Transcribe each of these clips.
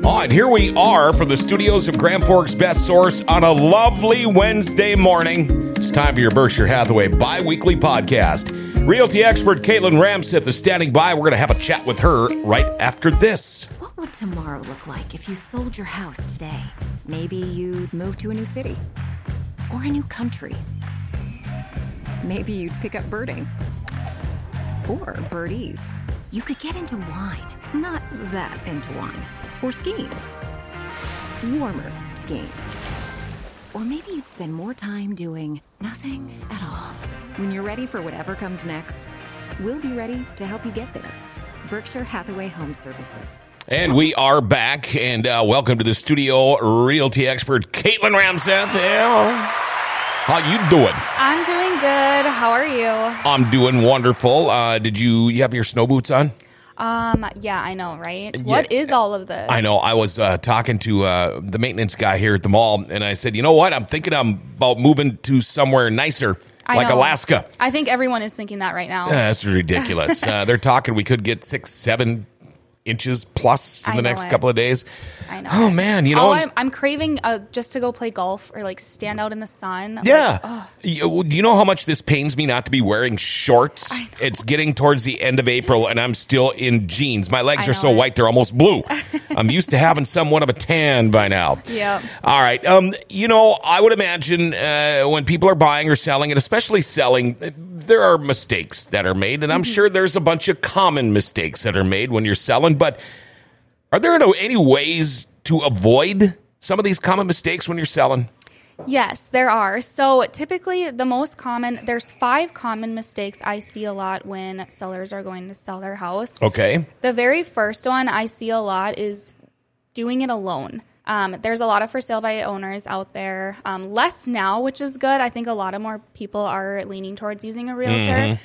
And here we are for the studios of Grand Forks Best Source on a lovely Wednesday morning. It's time for your Berkshire Hathaway bi-weekly podcast. Realty expert Caitlin Ramseth is standing by. We're going to have a chat with her right after this. What would tomorrow look like if you sold your house today? Maybe you'd move to a new city or a new country. Maybe you'd pick up birding or birdies. You could get into wine, not that into wine. Or skiing. Warmer skiing. Or maybe you'd spend more time doing nothing at all. When you're ready for whatever comes next, we'll be ready to help you get there. Berkshire Hathaway Home Services. And we are back, and welcome to the studio, realty expert Caitlin Ramseth. How you doing? I'm doing good. How are you? I'm doing wonderful. Did you have your snow boots on? Yeah, I know, right? What is all of this? I know. I was talking to the maintenance guy here at the mall, and I said, you know what? I'm thinking about moving to somewhere nicer, like Alaska. I think everyone is thinking that right now. That's ridiculous. They're talking we could get 6-7 inches plus in the next couple of days. I know. Oh, man. You know, I'm craving just to go play golf or like stand out in the sun. Yeah. Do you know how much this pains me not to be wearing shorts? It's getting towards the end of April and I'm still in jeans. My legs are so white they're almost blue. I'm used to having somewhat of a tan by now. Yeah. All right. You know, I would imagine when people are buying or selling, and especially selling, there are mistakes that are made, and I'm sure there's a bunch of common mistakes that are made when you're selling, but are there any ways to avoid some of these common mistakes when you're selling? Yes, there are. So typically there's 5 common mistakes I see a lot when sellers are going to sell their house. Okay. The very first one I see a lot is doing it alone. There's a lot of for sale by owners out there. Less now, which is good. I think a lot of more people are leaning towards using a realtor.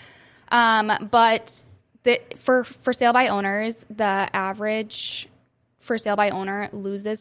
But for sale by owners, the average for sale by owner loses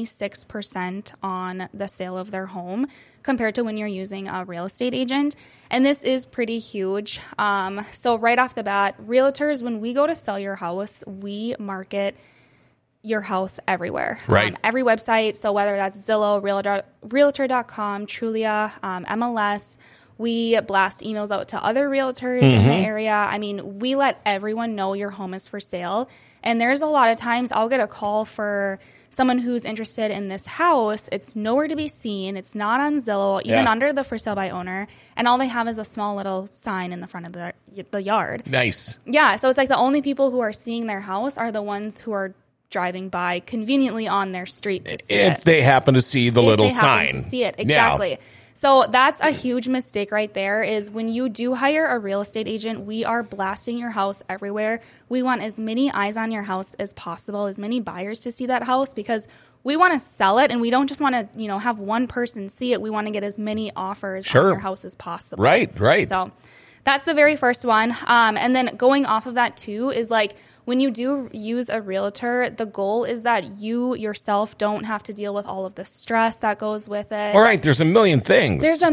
26% on the sale of their home compared to when you're using a real estate agent. And this is pretty huge. So right off the bat, realtors, when we go to sell your house, we market your house everywhere. Right. Every website. So whether that's Zillow, Realtor.com, Trulia, MLS, we blast emails out to other realtors in the area. I mean, we let everyone know your home is for sale. And there's a lot of times I'll get a call for someone who's interested in this house. It's nowhere to be seen. It's not on Zillow, even under the for sale by owner. And all they have is a small little sign in the front of the yard. Nice. Yeah. So it's like the only people who are seeing their house are the ones who are driving by conveniently on their street to see it. If they happen to see the little sign. To see it. Exactly. Yeah. So that's a huge mistake right there is when you do hire a real estate agent, we are blasting your house everywhere. We want as many eyes on your house as possible, as many buyers to see that house because we want to sell it and we don't just want to, have one person see it. We want to get as many offers on your house as possible. Right. So that's the very first one. And then going off of that too is like, when you do use a realtor, the goal is that you yourself don't have to deal with all of the stress that goes with it. All right, there's a million things. There's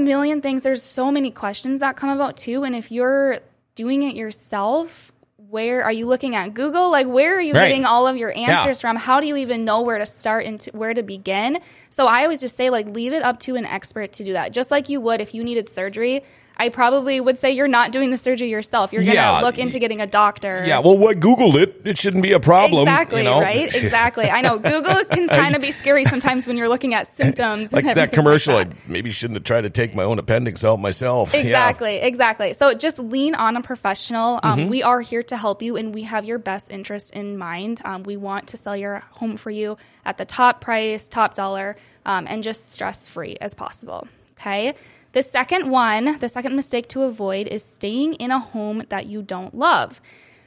so many questions that come about too. And if you're doing it yourself, where are you looking at Google? Like, where are you getting all of your answers from? How do you even know where to start and where to begin? So I always just say, like, leave it up to an expert to do that. Just like you would if you needed surgery. I probably would say you're not doing the surgery yourself. You're going to look into getting a doctor. Yeah, well, what Googled it? It shouldn't be a problem. Exactly, right? Exactly. I know. Google can kind of be scary sometimes when you're looking at symptoms. Like that commercial, I maybe shouldn't have tried to take my own appendix out myself. Exactly. So just lean on a professional. We are here to help you, and we have your best interest in mind. We want to sell your home for you at the top price, top dollar, and just stress-free as possible. Okay? The second mistake to avoid is staying in a home that you don't love.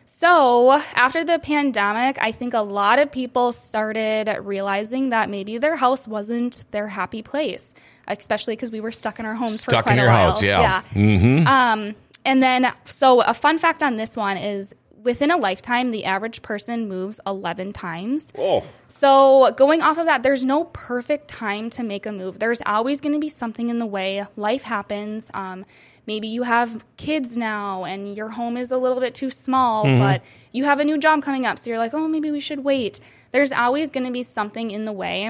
So after the pandemic, I think a lot of people started realizing that maybe their house wasn't their happy place, especially because we were stuck in our homes for quite a while. Stuck in your house, yeah. And then, so a fun fact on this one is within a lifetime, the average person moves 11 times. Oh. So going off of that, there's no perfect time to make a move. There's always going to be something in the way. Life happens. maybe you have kids now and your home is a little bit too small, but you have a new job coming up. So you're like, oh, maybe we should wait. There's always going to be something in the way.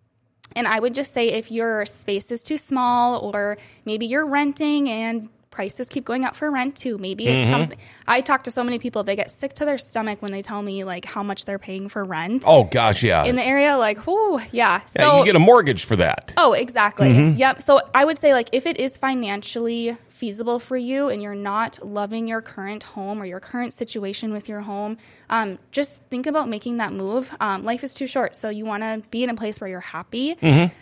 And I would just say if your space is too small, or maybe you're renting and prices keep going up for rent too. Maybe it's something. I talk to so many people, they get sick to their stomach when they tell me like how much they're paying for rent. Oh gosh, yeah. In the area, like, whoo, yeah. So, yeah, you get a mortgage for that. Oh, exactly. Yep. So I would say like if it is financially feasible for you and you're not loving your current home or your current situation with your home, just think about making that move. Life is too short, so you want to be in a place where you're happy.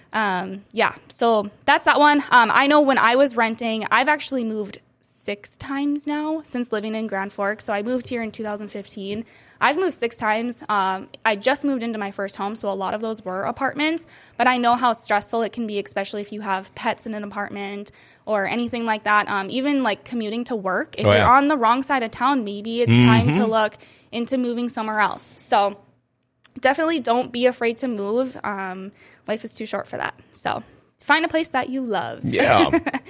Yeah, so that's that one. I know when I was renting, I've actually moved 6 times now since living in Grand Forks. So I moved here in 2015. I've moved 6 times. I just moved into my first home, so a lot of those were apartments. But I know how stressful it can be, especially if you have pets in an apartment or anything like that. Even like commuting to work. If you're on the wrong side of town, maybe it's time to look into moving somewhere else. So definitely don't be afraid to move. Life is too short for that. So find a place that you love. Yeah.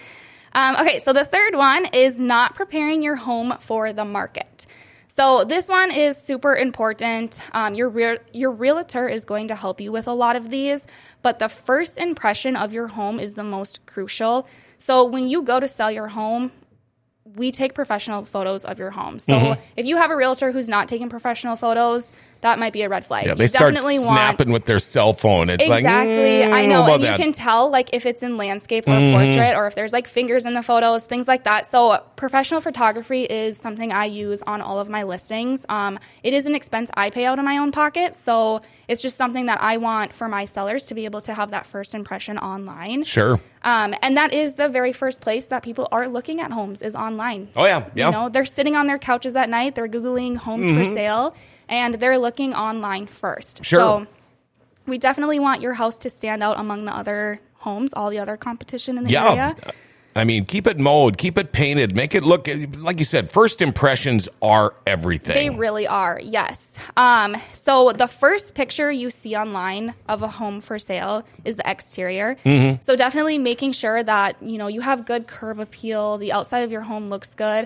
Okay, so the third one is not preparing your home for the market. So this one is super important. Your realtor is going to help you with a lot of these, but the first impression of your home is the most crucial. So when you go to sell your home, we take professional photos of your home. So if you have a realtor who's not taking professional photos, that might be a red flag. Yeah, they start snapping with their cell phone. It's exactly. like, I know. And that. You can tell like if it's in landscape or portrait, or if there's like fingers in the photos, things like that. So professional photography is something I use on all of my listings. It is an expense I pay out of my own pocket. So it's just something that I want for my sellers to be able to have that first impression online. Sure. And that is the very first place that people are looking at homes is online. Oh, yeah. Yeah. You know, they're sitting on their couches at night. They're Googling homes for sale, and they're looking online first. Sure. So we definitely want your house to stand out among the other homes, all the other competition in the area. I mean, keep it mowed, keep it painted, make it look, like you said, first impressions are everything. They really are, yes. So the first picture you see online of a home for sale is the exterior. So definitely making sure that, you know, you have good curb appeal, the outside of your home looks good.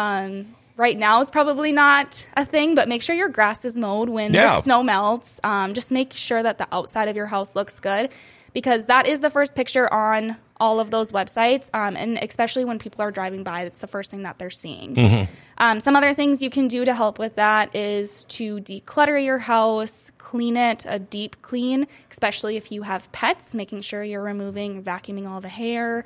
Right now is probably not a thing, but make sure your grass is mowed when the snow melts. Just make sure that the outside of your house looks good, because that is the first picture on all of those websites, and especially when people are driving by, it's the first thing that they're seeing. Some other things you can do to help with that is to declutter your house, clean it, a deep clean, especially if you have pets, making sure you're removing, vacuuming all the hair,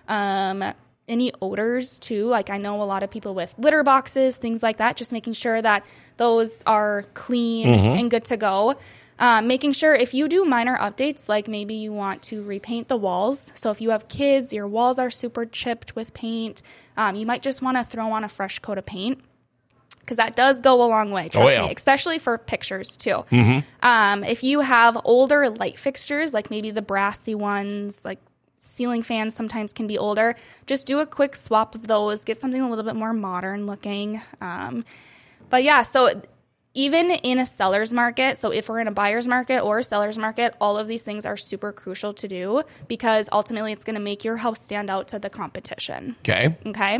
any odors too. Like I know a lot of people with litter boxes, things like that, just making sure that those are clean and good to go. Making sure if you do minor updates, like maybe you want to repaint the walls. So if you have kids, your walls are super chipped with paint. You might just want to throw on a fresh coat of paint, because that does go a long way, trust me, especially for pictures too. If you have older light fixtures, like maybe the brassy ones, like ceiling fans sometimes can be older, just do a quick swap of those, get something a little bit more modern looking. But yeah, so even in a seller's market, so if we're in a buyer's market or a seller's market, all of these things are super crucial to do, because ultimately it's going to make your house stand out to the competition. Okay.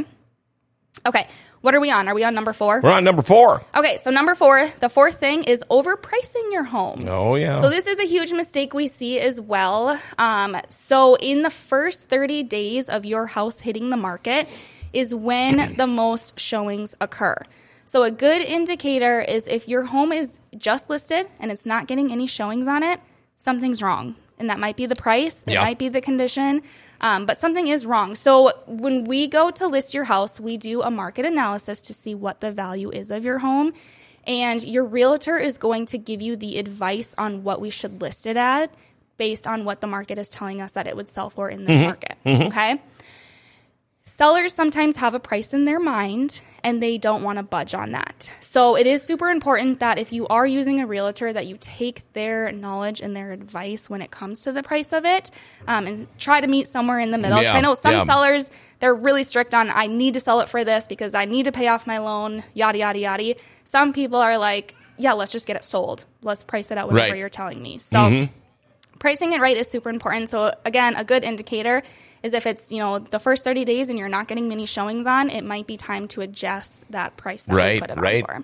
What are we on? Are we on number 4? We're on number 4. Okay, so number 4, the fourth thing is overpricing your home. Oh, yeah. So this is a huge mistake we see as well. So in the first 30 days of your house hitting the market is when the most showings occur. So a good indicator is if your home is just listed and it's not getting any showings on it, something's wrong. And that might be the price, it might be the condition, but something is wrong. So when we go to list your house, we do a market analysis to see what the value is of your home. And your realtor is going to give you the advice on what we should list it at based on what the market is telling us that it would sell for in this market, okay? Sellers sometimes have a price in their mind and they don't want to budge on that. So it is super important that if you are using a realtor, that you take their knowledge and their advice when it comes to the price of it, and try to meet somewhere in the middle. Because I know some sellers, they're really strict on, I need to sell it for this because I need to pay off my loan, yada, yada, yada. Some people are like, yeah, let's just get it sold. Let's price it out whatever you're telling me. So Pricing it right is super important. So again, a good indicator is if it's, the first 30 days and you're not getting many showings on, it might be time to adjust that price that you put it on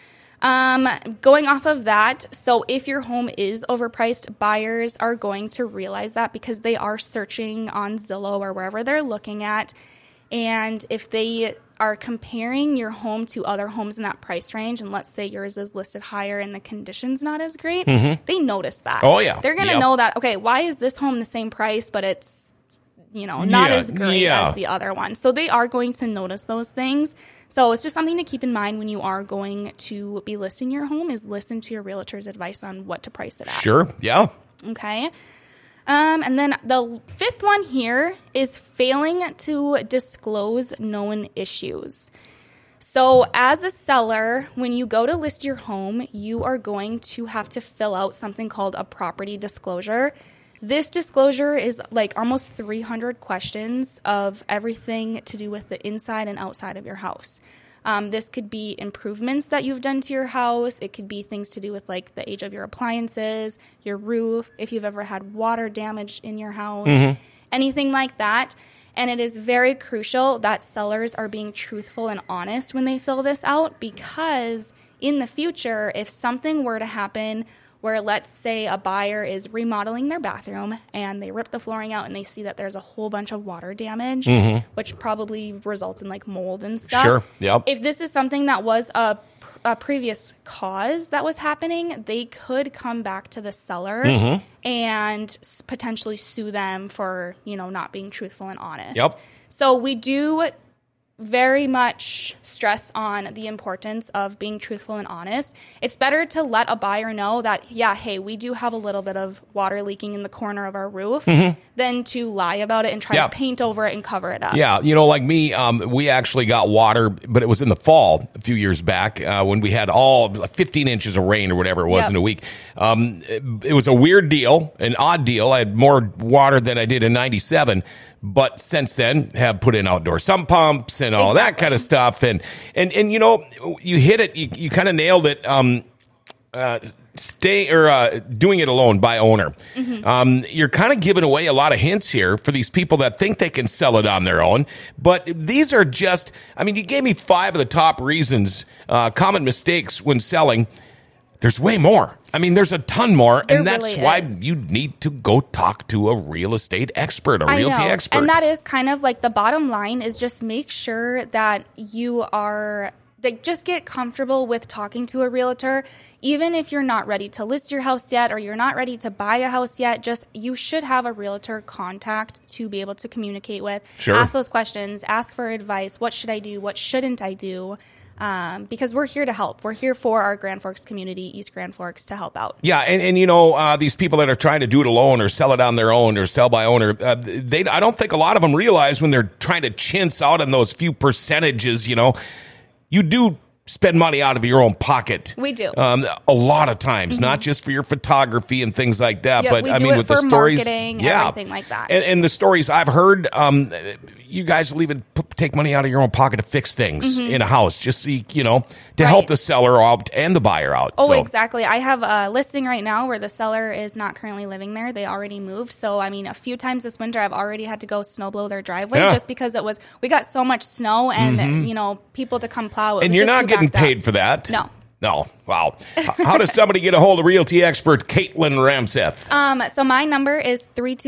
for. Going off of that, so if your home is overpriced, buyers are going to realize that because they are searching on Zillow or wherever they're looking at. And if they are comparing your home to other homes in that price range, and let's say yours is listed higher and the condition's not as great, they notice that. Oh, yeah. They're going to know that, okay, why is this home the same price, but it's, not as great as the other one. So they are going to notice those things. So it's just something to keep in mind when you are going to be listing your home is listen to your realtor's advice on what to price it at. Sure, yeah. Okay. And then the fifth one here is failing to disclose known issues. So as a seller, when you go to list your home, you are going to have to fill out something called a property disclosure. This disclosure is like almost 300 questions of everything to do with the inside and outside of your house. This could be improvements that you've done to your house. It could be things to do with like the age of your appliances, your roof, if you've ever had water damage in your house, anything like that. And it is very crucial that sellers are being truthful and honest when they fill this out, because in the future, if something were to happen where let's say a buyer is remodeling their bathroom and they rip the flooring out and they see that there's a whole bunch of water damage, which probably results in like mold and stuff. Sure, yep. If this is something that was a previous cause that was happening, they could come back to the seller and potentially sue them for, not being truthful and honest. Yep. So we do very much stress on the importance of being truthful and honest. It's better to let a buyer know that, hey, we do have a little bit of water leaking in the corner of our roof than to lie about it and try to paint over it and cover it up. Yeah, like me, we actually got water, but it was in the fall a few years back when we had all 15 inches of rain or whatever it was in a week. It was a weird deal, an odd deal. I had more water than I did in 97. But since then, have put in outdoor sump pumps and all that kind of stuff. And you hit it. You kind of nailed it. Doing it alone by owner. You're kind of giving away a lot of hints here for these people that think they can sell it on their own. But these are just, you gave me 5 of the top reasons, common mistakes when selling. There's way more. There's a ton more, and that's really why you need to go talk to a real estate expert, a realty expert. And that is kind of like the bottom line is just make sure that you are, just get comfortable with talking to a realtor. Even if you're not ready to list your house yet or you're not ready to buy a house yet, you should have a realtor contact to be able to communicate with. Sure. Ask those questions, ask for advice. What should I do? What shouldn't I do? Because we're here to help. We're here for our Grand Forks community, East Grand Forks, to help out. Yeah, and these people that are trying to do it alone or sell it on their own or sell by owner, I don't think a lot of them realize when they're trying to chintz out on those few percentages, you do spend money out of your own pocket. We do. A lot of times, not just for your photography and things like that, but we do it with for the stories, marketing, everything like that. And the stories I've heard, you guys will even take money out of your own pocket to fix things in a house, just so to help the seller out and the buyer out. Oh, exactly. I have a listing right now where the seller is not currently living there. They already moved. So, a few times this winter, I've already had to go snow blow their driveway just because we got so much snow and, people to come plow. And you're not getting paid for that. No. Wow. How does somebody get a hold of realty expert Caitlin Ramseth? So my number is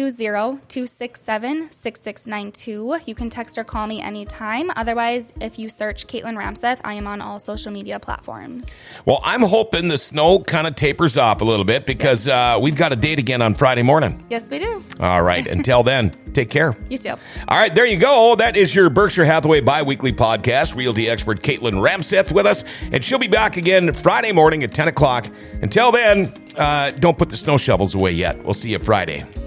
320-267-6692. You can text or call me anytime. Otherwise, if you search Caitlin Ramseth, I am on all social media platforms. Well, I'm hoping the snow kind of tapers off a little bit because we've got a date again on Friday morning. Yes, we do. All right. Until then, take care. You too. All right. There you go. That is your Berkshire Hathaway bi-weekly podcast. Realty expert Caitlin Ramseth with us. And she'll be back again Friday morning at 10 o'clock. Until then, don't put the snow shovels away yet. We'll see you Friday.